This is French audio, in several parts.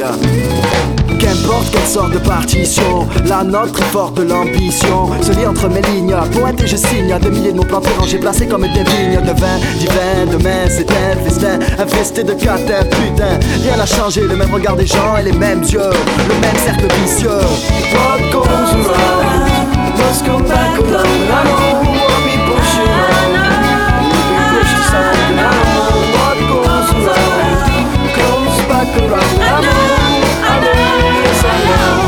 Qu'importe quelle sorte de partition, la note très forte de l'ambition se lit entre mes lignes, poète et je signe. Des milliers de mots plantés rangés placés comme des vignes de vin divin. Demain c'est un festin, infesté de catins, putain. Rien n'a changé, le même regard des gens et les mêmes yeux, le même cercle vicieux. What goes around must come back around. I know what we pushing on, we push aside. I know what goes around comes back around. I know, yes I know.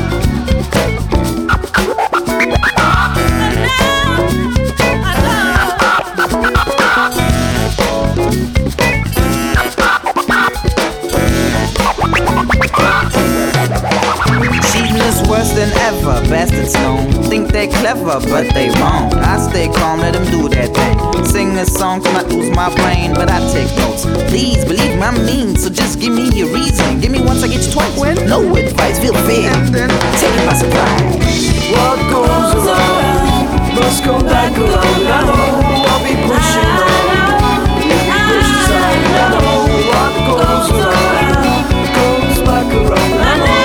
Worse than ever, bastards known. Think they're clever, but they wrong. I stay calm, let them do their thing. Sing this song till I lose my brain, but I take notes. Please believe me, I'm mean, so just give me a reason. Give me once, I get you twice. When? No advice, feel fair, and then take it by surprise. What goes around must come back around. I know I'll be pushing on, we push aside. I know what goes around comes back around. I know.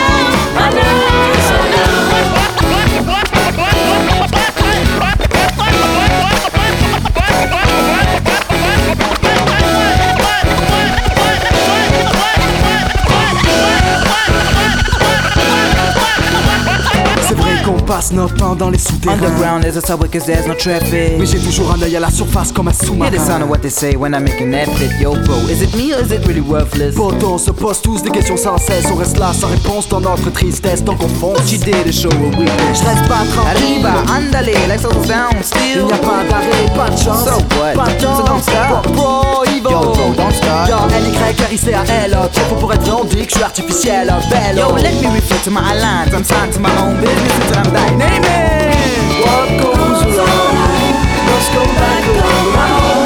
Qu'on passe notre temps dans les souterrains. Underground there's a subway cause there's no traffic. Mais j'ai toujours un œil à la surface comme un sous-marin. Hear the sound of what they say when I make an effort. Yo bro, is it me or is it really worthless? Poto, on se pose tous des questions sans cesse. On reste là sans réponse dans notre tristesse. Donc on fonce. What you did to show a weakness. Je reste pas tranquille. Arriba, andale, like so down still. Il n'y a pas d'arrêt, pas de chance. So what? Pas de temps. So don't stop. Bro, Ivo. Yo bro, don't stop. Yo, L-Y-R-I-C-A-L. Trop faux pour être vrai, on dit que je suis artificiel. Belle. Yo, let me refer to my lines. I'm signed to my own business until I'm dying. Name it. What goes around must come back around.